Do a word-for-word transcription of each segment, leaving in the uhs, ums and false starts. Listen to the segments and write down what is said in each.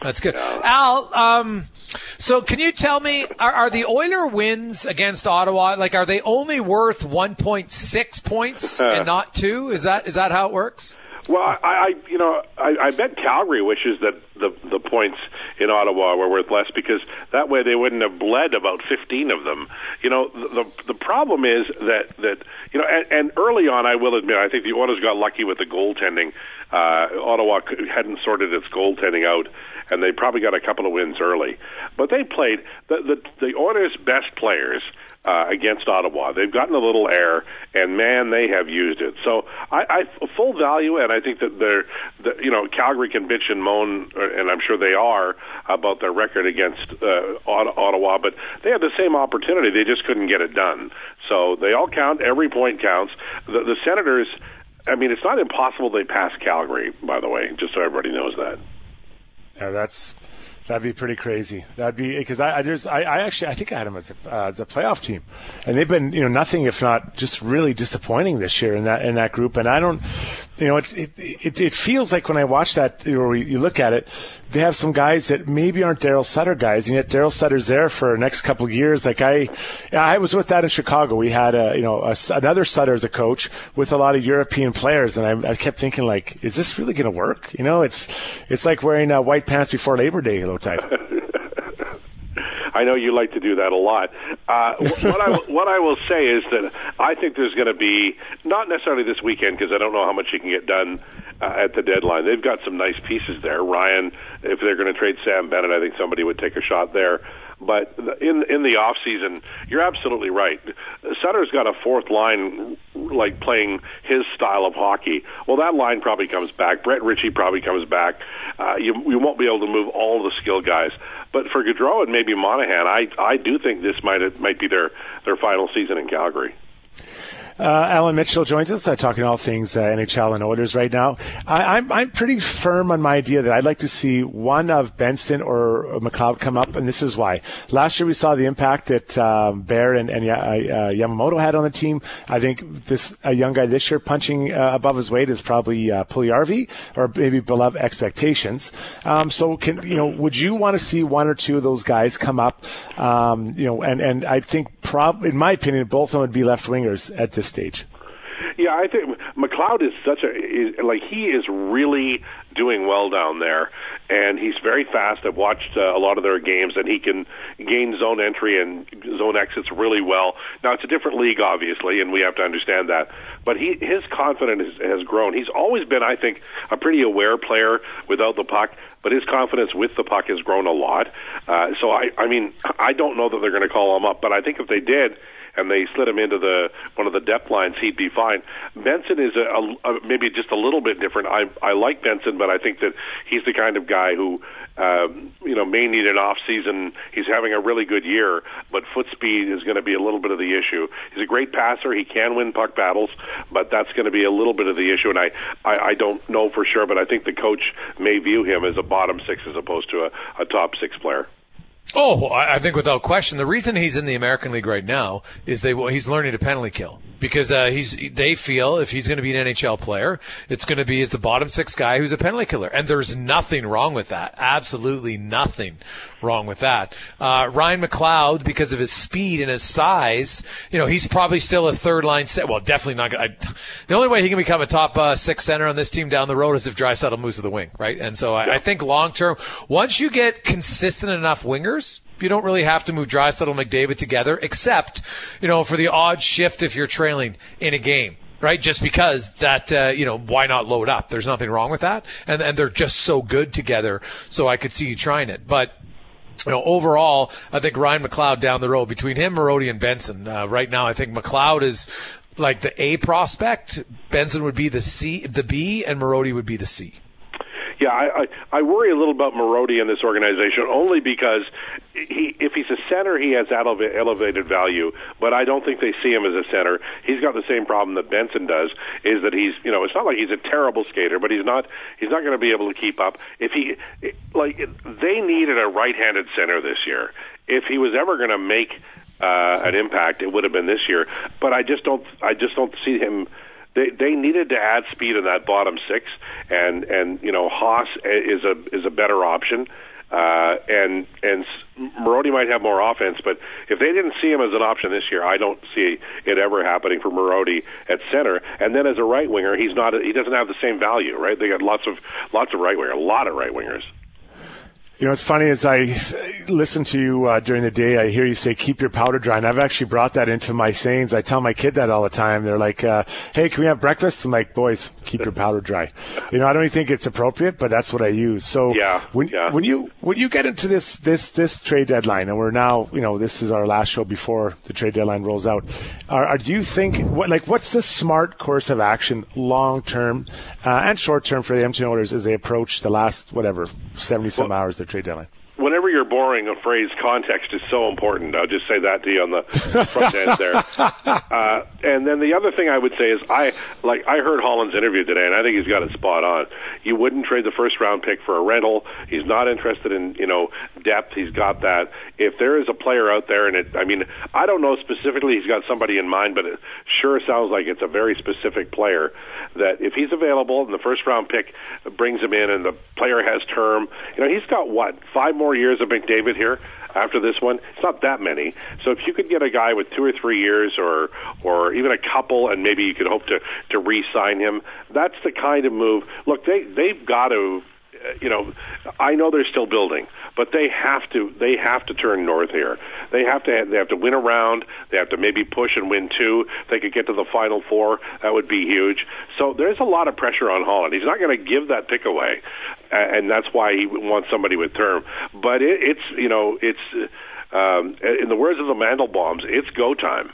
That's good. Yeah. Al, um, so can you tell me, are, are the Oiler wins against Ottawa, like, are they only worth one point six points and not two? Is that is that how it works? Well, I, I you know, I, I bet Calgary wishes that the the points in Ottawa were worth less, because that way they wouldn't have bled about fifteen of them. You know, the the, the problem is that, that you know, and, and early on, I will admit, I think the Oilers got lucky with the goaltending. Uh, Ottawa hadn't sorted its goaltending out, and they probably got a couple of wins early. But they played the the, the Oilers' best players Uh, against Ottawa. They've gotten a little air, and man, they have used it. So I, I full value, and I think that they're, the, you know, Calgary can bitch and moan, and I'm sure they are, about their record against uh, Ottawa, but they had the same opportunity. They just couldn't get it done. So they all count. Every point counts. The, the Senators, I mean, it's not impossible they pass Calgary, by the way, just so everybody knows that. Yeah, that's... That'd be pretty crazy. That'd be because I, I there's I, I actually I think I had them as a uh, as a playoff team, and they've been you know nothing if not just really disappointing this year in that in that group. And I don't, you know, it it it, it feels like when I watch that or you look at it, they have some guys that maybe aren't Daryl Sutter guys, and yet Daryl Sutter's there for the next couple of years. Like I, I was with that in Chicago. We had a you know a, another Sutter as a coach with a lot of European players, and I, I kept thinking like, is this really going to work? You know, it's it's like wearing uh, white pants before Labor Day. Type. I know you like to do that a lot. Uh, what I what I will say is that I think there's going to be, not necessarily this weekend, because I don't know how much you can get done uh, at the deadline. They've got some nice pieces there. Ryan, if they're going to trade Sam Bennett, I think somebody would take a shot there. But in in the off season, you're absolutely right. Sutter's got a fourth line, like playing his style of hockey. Well, that line probably comes back. Brett Ritchie probably comes back. Uh, you you won't be able to move all the skill guys. But for Gaudreau and maybe Monahan, I I do think this might might be their their final season in Calgary. Uh, Alan Mitchell joins us, uh, talking all things uh, N H L and Oilers right now. I, I'm I'm pretty firm on my idea that I'd like to see one of Benson or McLeod come up, and this is why. Last year we saw the impact that um, Bear and, and uh, Yamamoto had on the team. I think this a young guy this year punching uh, above his weight is probably uh, Puljujarvi, or maybe below expectations. Um, so, can you know? Would you want to see one or two of those guys come up? Um, you know, and and I think, prob- in my opinion, both of them would be left wingers at this stage. Yeah, I think McLeod is such a is, like he is really doing well down there, and he's very fast. I've watched uh, a lot of their games, and he can gain zone entry and zone exits really well. Now it's a different league, obviously, and we have to understand that. But he his confidence has, has grown. He's always been, I think, a pretty aware player without the puck, but his confidence with the puck has grown a lot. Uh, so I, I mean, I don't know that they're going to call him up, but I think if they did, and they slid him into the one of the depth lines, he'd be fine. Benson is a, a, a, maybe just a little bit different. I I like Benson, but I think that he's the kind of guy who um, you know may need an off season. He's having a really good year, but foot speed is going to be a little bit of the issue. He's a great passer. He can win puck battles, but that's going to be a little bit of the issue. And I, I, I don't know for sure, but I think the coach may view him as a bottom six as opposed to a, a top six player. Oh, I think without question, the reason he's in the American League right now is they he's learning to penalty kill, because uh, he's they feel if he's going to be an N H L player, it's going to be as a bottom six guy who's a penalty killer, and there's nothing wrong with that. Absolutely nothing wrong with that. Uh, Ryan McLeod, because of his speed and his size, you know, he's probably still a third line set. Well, definitely not. I, the only way he can become a top uh, six center on this team down the road is if Draisaitl moves to the wing, right? And so I, I think long term, once you get consistent enough wingers, you don't really have to move Draisaitl and McDavid together, except, you know, for the odd shift if you're trailing in a game, right? Just because that, uh, you know, why not load up? There's nothing wrong with that. And, and they're just so good together, so I could see you trying it. But, you know, overall, I think Ryan McLeod down the road, between him, Marody, and Benson, uh, right now I think McLeod is like the A prospect. Benson would be the C, the B, and Marody would be the C. Yeah, I, I, I worry a little about Marody in this organization, only because he, if he's a center, he has eleva- elevated value, but I don't think they see him as a center. He's got the same problem that Benson does, is that he's, you know, it's not like he's a terrible skater, but he's not, he's not going to be able to keep up. If he, like, they needed a right-handed center this year. If he was ever going to make uh, an impact, it would have been this year, but I just don't, I just don't see him. They they needed to add speed in that bottom six, and and you know Haas is a is a better option. Uh, and and Marody might have more offense, but if they didn't see him as an option this year, I don't see it ever happening for Marody at center. And then as a right winger, he's not he doesn't have the same value, right? They got lots of lots of right wingers, a lot of right wingers. You know, it's funny as I listen to you uh, during the day, I hear you say, keep your powder dry. And I've actually brought that into my sayings. I tell my kid that all the time. They're like, uh, hey, can we have breakfast? I'm like, boys, keep your powder dry. You know, I don't even think it's appropriate, but that's what I use. So yeah, when, yeah. when you, when you get into this, this, this trade deadline, and we're now, you know, this is our last show before the trade deadline rolls out. Are, are do you think, what, like, what's the smart course of action long term, uh, and short term for the Edmonton Oilers as they approach the last, whatever, seventy some well, hours, their trade deadline? Whenever you're boring, a phrase context is so important. I'll just say that to you on the front end there. Uh, and then the other thing I would say is I like I heard Holland's interview today, and I think he's got it spot on. You wouldn't trade the first round pick for a rental. He's not interested in you know depth. He's got that. If there is a player out there, and it, I mean, I don't know specifically he's got somebody in mind, but it sure sounds like it's a very specific player that if he's available and the first round pick brings him in, and the player has term, you know, he's got what five more years of McDavid here after this one. It's not that many. So if you could get a guy with two or three years or or even a couple, and maybe you could hope to, to re-sign him, that's the kind of move. Look, they, they've got to, you know, I know they're still building, but they have to they have to turn north here. They have to they have to win a round. They have to maybe push and win two. If they could get to the Final Four, that would be huge. So there's a lot of pressure on Holland. He's not going to give that pick away, and that's why he wants somebody with term. But it, it's you know it's um, in the words of the Mandelbaums, it's go time.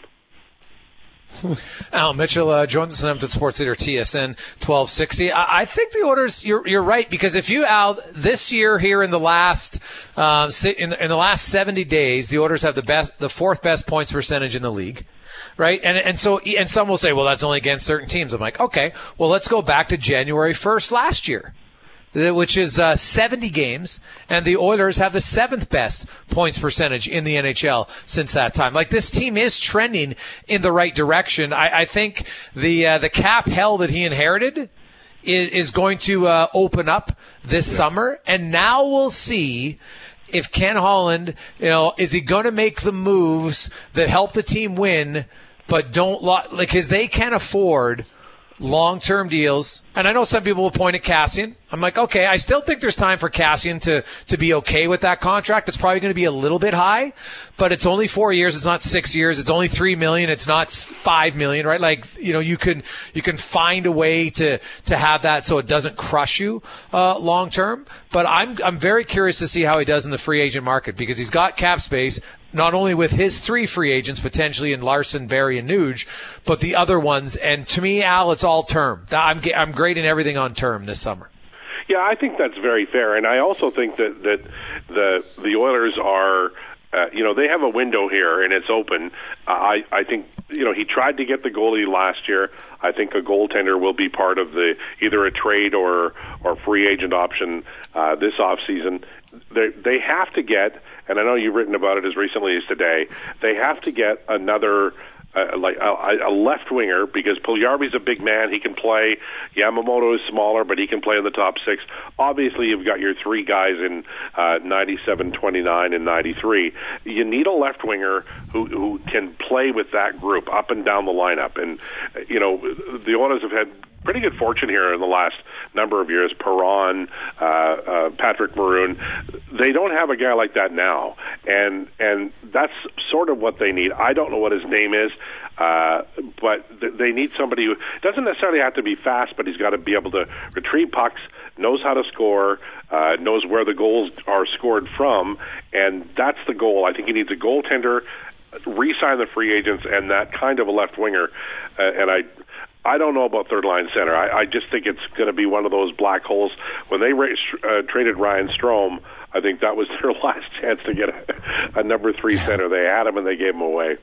Al Mitchell uh, joins us on Edmonton Sports Leader T S N twelve sixty. I, I think the Oilers, you're, you're right, because if you, Al, this year here in the last uh, in, in the last seventy days, the Oilers have the best, the fourth best points percentage in the league. Right? And and so and some will say, well, that's only against certain teams. I'm like, okay, well, let's go back to January first last year, which is uh, seventy games, and the Oilers have the seventh best points percentage in the N H L since that time. Like, this team is trending in the right direction. I, I think the uh, the cap hell that he inherited is, is going to uh, open up this yeah. summer, and now we'll see if Ken Holland, you know, is he going to make the moves that help the team win, but don't lo- like, because they can afford long-term deals. And I know some people will point at Kassian. I'm like, okay, I still think there's time for Kassian to, to be okay with that contract. It's probably going to be a little bit high, but it's only four years. It's not six years. It's only three million. It's not five million, right? Like, you know, you can, you can find a way to, to have that so it doesn't crush you, uh, long-term. But I'm, I'm very curious to see how he does in the free agent market, because he's got cap space, not only with his three free agents, potentially in Larson, Barrie, and Nuge, but the other ones. And to me, Al, it's all term. I'm, I'm grading everything on term this summer. Yeah, I think that's very fair. And I also think that, that the the Oilers are, uh, you know, they have a window here, and it's open. Uh, I, I think, you know, he tried to get the goalie last year. I think a goaltender will be part of the either a trade or, or free agent option uh, this offseason. They, they have to get, and I know you've written about it as recently as today, they have to get another, uh, like a, a left winger, because Puljujarvi's a big man. He can play. Yamamoto is smaller, but he can play in the top six. Obviously, you've got your three guys in uh, ninety-seven, twenty-nine, and ninety-three. You need a left winger who, who can play with that group up and down the lineup. And, you know, the Oilers have had pretty good fortune here in the last number of years. Perron, uh, uh, Patrick Maroon. They don't have a guy like that now, and and that's sort of what they need. I don't know what his name is, uh, but th- they need somebody who doesn't necessarily have to be fast, but he's got to be able to retrieve pucks, knows how to score, uh, knows where the goals are scored from, and that's the goal. I think he needs a goaltender, re-sign the free agents, and that kind of a left winger. Uh, and I. I don't know about third line center. I, I just think it's going to be one of those black holes. When they ra- uh, traded Ryan Strome, I think that was their last chance to get a, a number three center. They had him and they gave him away.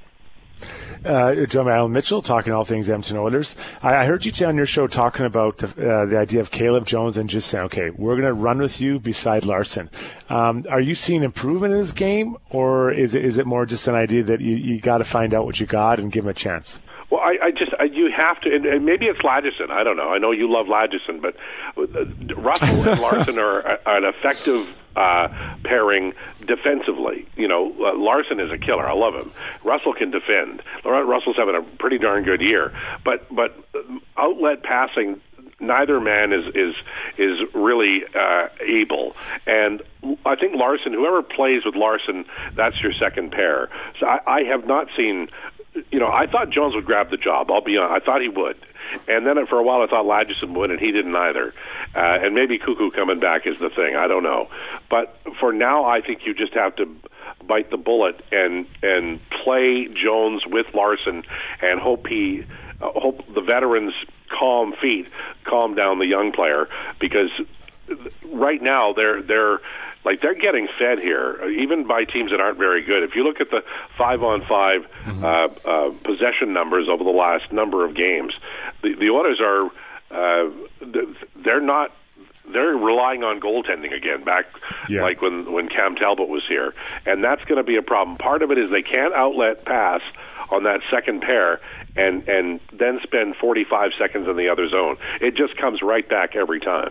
Uh, John Alan Mitchell, talking all things Edmonton Oilers. I, I heard you on your show talking about the, uh, the idea of Caleb Jones and just saying, okay, we're going to run with you beside Larson. Um, are you seeing improvement in his game, or is it, is it more just an idea that you, you got to find out what you got and give him a chance? Well, I, I just I, you have to, and, and maybe it's Lagesson. I don't know. I know you love Lagesson, but uh, Russell and Larson are, are an effective uh, pairing defensively. You know, uh, Larson is a killer. I love him. Russell can defend. Russell's having a pretty darn good year. But but outlet passing, neither man is is is really uh, able. And I think Larson, whoever plays with Larson, that's your second pair. So I, I have not seen. You know, I thought Jones would grab the job. I'll be honest. I thought he would. And then for a while I thought Lagesson would, and he didn't either. Uh, and maybe Cuckoo coming back is the thing. I don't know. But for now, I think you just have to bite the bullet and and play Jones with Larson and hope he uh, hope the veterans' calm feet calm down the young player, because right now they're they're like they're getting fed here, even by teams that aren't very good. If you look at the five-on-five mm-hmm. uh, uh, possession numbers over the last number of games, the, the Oilers are uh, they're not they're relying on goaltending again, back yeah. like when when Cam Talbot was here, and that's going to be a problem. Part of it is they can't outlet pass on that second pair and and then spend forty-five seconds in the other zone. It just comes right back every time.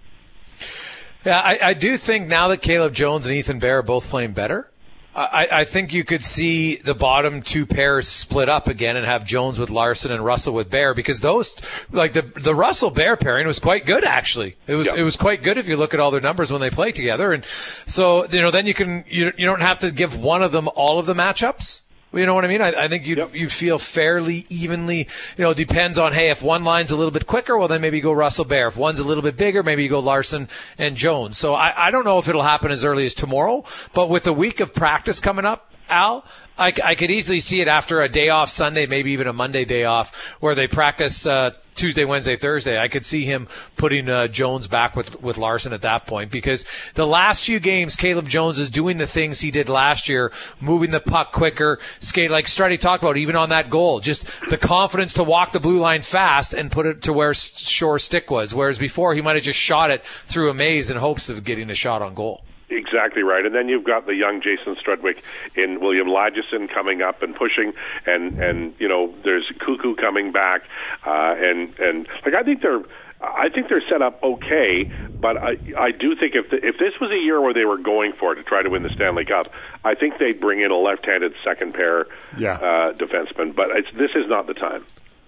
Yeah, I, I do think now that Caleb Jones and Ethan Bear are both playing better, I, I think you could see the bottom two pairs split up again and have Jones with Larson and Russell with Bear, because those, like the the Russell Bear pairing was quite good actually. It was yeah. it was quite good if you look at all their numbers when they play together, and so you know then you can you you don't have to give one of them all of the matchups. You know what I mean? I, I think you yep. you feel fairly evenly. You know, it depends on, hey, if one line's a little bit quicker, well, then maybe you go Russell Bear. If one's a little bit bigger, maybe you go Larson and Jones. So I, I don't know if it'll happen as early as tomorrow, but with a week of practice coming up, Al, I, I could easily see it after a day off Sunday, maybe even a Monday day off, where they practice uh, Tuesday, Wednesday, Thursday. I could see him putting uh, Jones back with with Larson at that point, because the last few games, Caleb Jones is doing the things he did last year, moving the puck quicker, skate like Strutty talked about, even on that goal, just the confidence to walk the blue line fast and put it to where Shore's stick was, whereas before he might have just shot it through a maze in hopes of getting a shot on goal. Exactly right. And then you've got the young Jason Strudwick in William Lagesson coming up and pushing, and, and you know, there's Cuckoo coming back, uh, and, and like I think they're I think they're set up okay, but I I do think if the, if this was a year where they were going for it to try to win the Stanley Cup, I think they'd bring in a left-handed second pair yeah. uh, defenseman, but it's, this is not the time.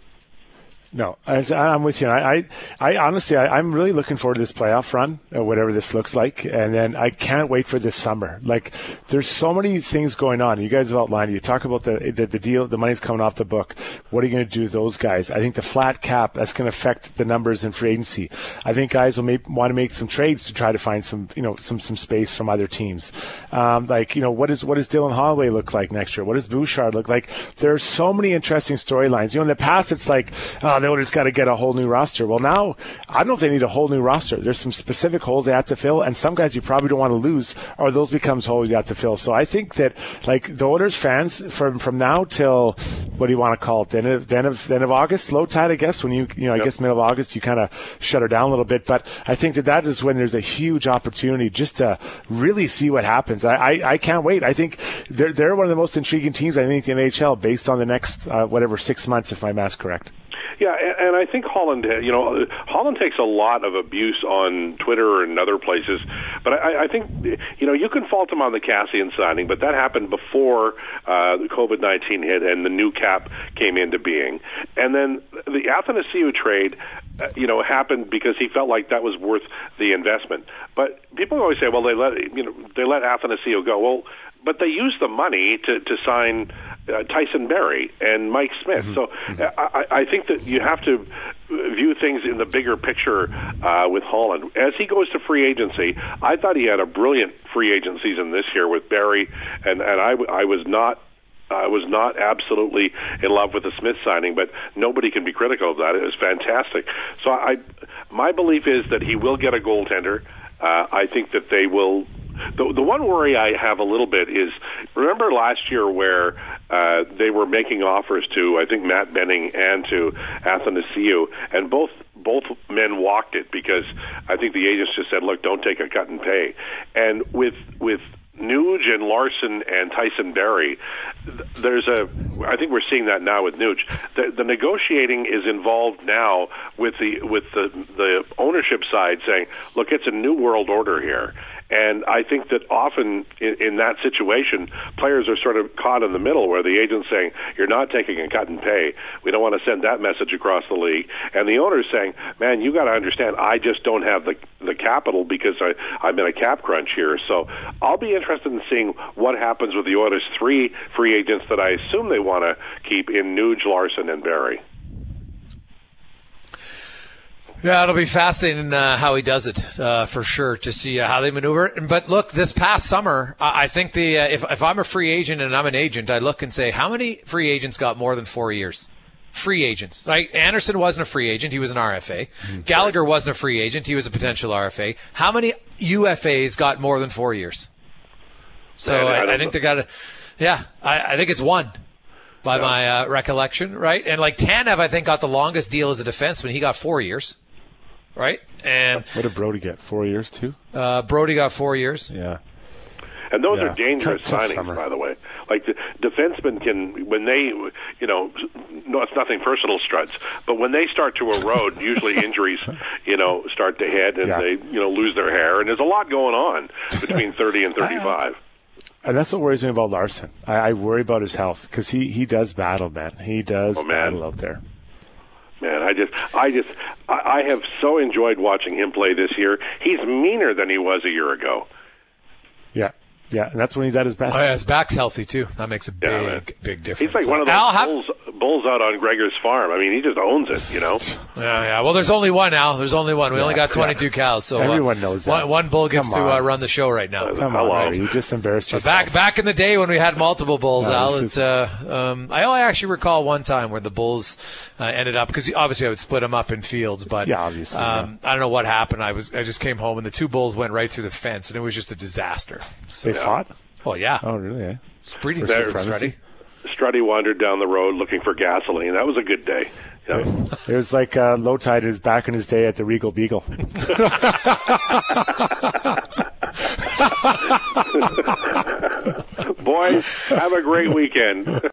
No, I, I'm with you. I, I, I honestly, I, I'm really looking forward to this playoff run, uh, whatever this looks like, and then I can't wait for this summer. Like, there's so many things going on. You guys have outlined. You talk about the the, the deal, the money's coming off the book. What are you going to do with those guys? I think the flat cap, that's going to affect the numbers in free agency. I think guys will make, want to make some trades to try to find some, you know, some some space from other teams. Um, like, you know, what is what does Dylan Holloway look like next year? What does Bouchard look like? There are so many interesting storylines. You know, in the past, it's like, oh, the Oilers got to get a whole new roster. Well, now, I don't know if they need a whole new roster. There's some specific holes they have to fill, and some guys you probably don't want to lose, or those becomes holes you have to fill. So I think that, like, the Oilers fans, from from now till, what do you want to call it, then of, then of, then of August, low tide, I guess, when you, you know, I yep. guess middle of August, you kind of shut her down a little bit. But I think that that is when there's a huge opportunity just to really see what happens. I, I, I can't wait. I think they're, they're one of the most intriguing teams, I think, in the N H L based on the next, uh, whatever, six months, if my math's correct. Yeah, and I think Holland, you know, Holland takes a lot of abuse on Twitter and other places, but I, I think, you know, you can fault him on the Cassian signing, but that happened before uh, the covid nineteen hit and the new cap came into being. And then the Athanasiou trade, uh, you know, happened because he felt like that was worth the investment. But people always say, well, they let, you know, they let Athanasiou go. Well, but they used the money to, to sign uh, Tyson Barrie and Mike Smith. Mm-hmm. So mm-hmm. I, I think that you have to view things in the bigger picture uh, with Holland. As he goes to free agency, I thought he had a brilliant free agent season this year with Barrie, and, and I, I was not I was not absolutely in love with the Smith signing, but nobody can be critical of that. It was fantastic. So I, my belief is that he will get a goaltender. Uh, I think that they will. The, the one worry I have a little bit is, remember last year where uh, they were making offers to, I think, Matt Benning and to Athanasiou, and both both men walked it because I think the agents just said, look, don't take a cut and pay. And with with Nuge and Larson and Tyson Barrie, there's a, I think we're seeing that now with Nuge. The, the negotiating is involved now with the with the the ownership side saying, look, it's a new world order here. And I think that often in, in that situation, players are sort of caught in the middle where the agent's saying, you're not taking a cut in pay. We don't want to send that message across the league. And the owner's saying, man, you got to understand, I just don't have the the capital because I, I'm in a cap crunch here. So I'll be interested in seeing what happens with the Oilers' three free agents that I assume they want to keep in Nuge, Larson, and Barrie. Yeah, it'll be fascinating uh, how he does it, uh, for sure, to see uh, how they maneuver it. But look, this past summer, I, I think the uh, if, if I'm a free agent and I'm an agent, I look and say, how many free agents got more than four years? Free agents. Like Anderson wasn't a free agent; he was an R F A. Mm-hmm. Gallagher wasn't a free agent; he was a potential R F A. How many U F As got more than four years? So Man, I, I, I think know. they got to. Yeah, I, I think it's one. By yeah. my uh, recollection, right? And like Tanev, I think, got the longest deal as a defenseman. He got four years. Right? And what did Brody get? Four years, too? Uh, Brody got four years. Yeah. And those yeah. are dangerous Tough signings, summer. by the way. Like, the defensemen can, when they, you know, no, it's nothing personal, Struts, but when they start to erode, usually injuries, you know, start to hit and yeah. they, you know, lose their hair. And there's a lot going on between thirty and thirty-five. And that's what worries me about Larson. I, I worry about his health because he, he does battle, man. He does oh, man. battle out there. Man, I just, I just, I have so enjoyed watching him play this year. He's meaner than he was a year ago. Yeah, yeah, and that's when he's at his best. Oh, yeah, his back's healthy too. That makes a big, yeah, big difference. He's like one of those Al, bulls, bulls out on Gregor's farm. I mean, he just owns it, you know. Yeah, yeah. Well, there's only one now. There's only one. We yeah, only got twenty-two yeah. cows, so everyone uh, knows that. One, one bull gets Come to uh, on. run the show right now. Come on, Larry, you just embarrassed yourself. Back back in the day when we had multiple bulls, no, Al, it's it's, uh, um, I only actually recall one time where the bulls uh, ended up, because obviously I would split them up in fields, but yeah, obviously, um, yeah. I don't know what happened. I was I just came home and the two bulls went right through the fence, and it was just a disaster. So, they yeah. fought? Oh yeah. Oh really? Eh? It's pretty Strutty. Strutty wandered down the road looking for gasoline. That was a good day. You know? It was like uh, Low Tide is back in his day at the Regal Beagle. Boys, have a great weekend.